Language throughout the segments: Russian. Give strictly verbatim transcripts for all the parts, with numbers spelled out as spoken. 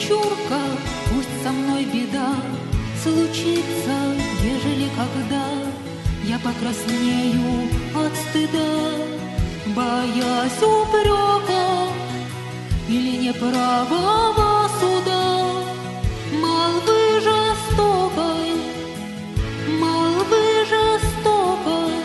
дочурка, пусть со мной беда случится, ежели когда я покраснею от стыда, боясь упрека или неправого суда, молвы жестокой, молвы жестокой.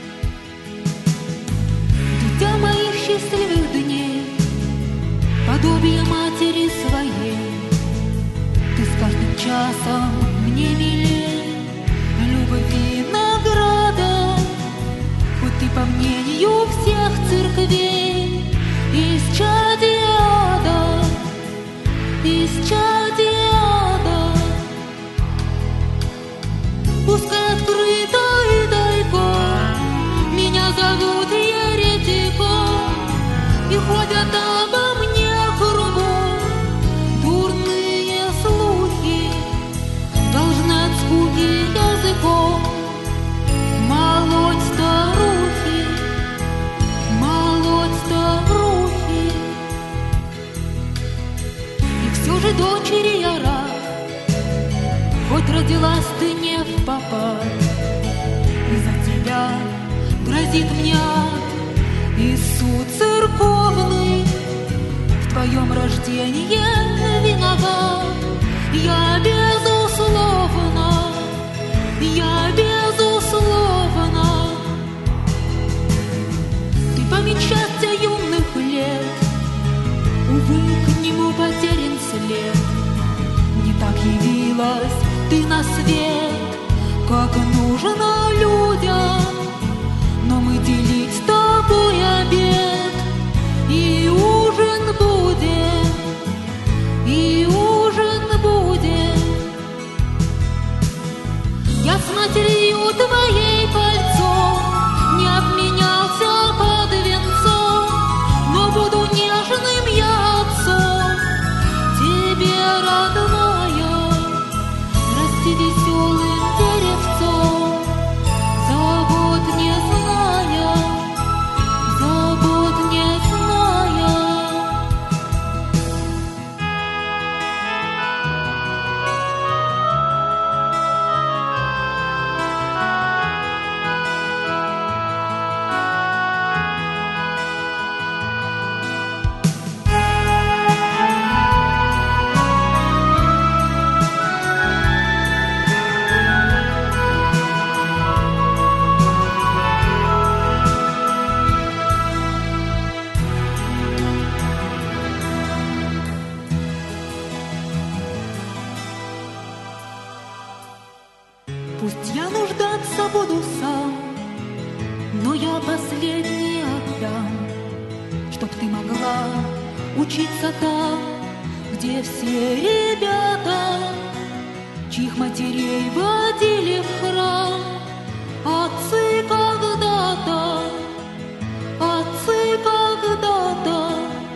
Дитя моих счастливых дней, подобие матери своей, ты с каждым часом мне милей любви награда, хоть ты по мнению всех церквей исчадие ада, исчадие ада. Пускай открыто и тайком меня зовут еретиком, и ходят обо мне кругом дурные слухи, должны от скуки языком молоть старухи, молоть старухи. И все же, дочери, я рад, хоть родилась ты не впопад, и за тебя грозит мне ад и суд церковный. В твоем рождении виноват я, безусловно, я безусловно. Ты память счастья юных лет, увы, к нему потерян след. Не так явилась ты на свет, как нужно людям, но мы делить с тобой обед и ужин будем, и ужин будем. Я с матерью твоей кольцом не обменялся под венцом, но буду нежным я отцом тебе, родная, расти веселым деревцом, забот не зная, забот не зная. Пусть я нуждаться буду сам, но я последний отдам, чтоб ты могла учиться там, где все ребята, чьих матерей водили в храм отцы когда-то, отцы когда-то.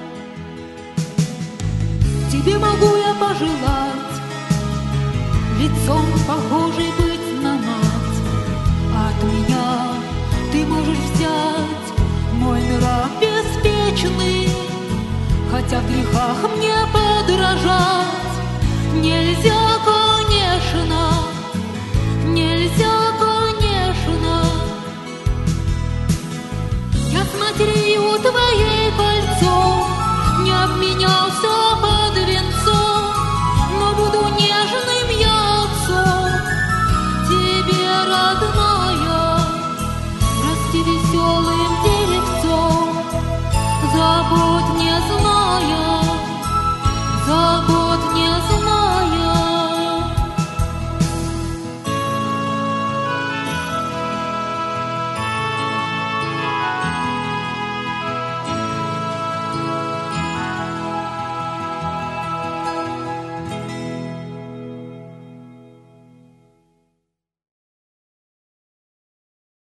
Тебе могу я пожелать лицом похожий быть на мать, а от меня ты можешь взять мой нрав беспечный, хотя в грехах мне подражать нельзя, конечно, нельзя, конечно. Я с матерью твоей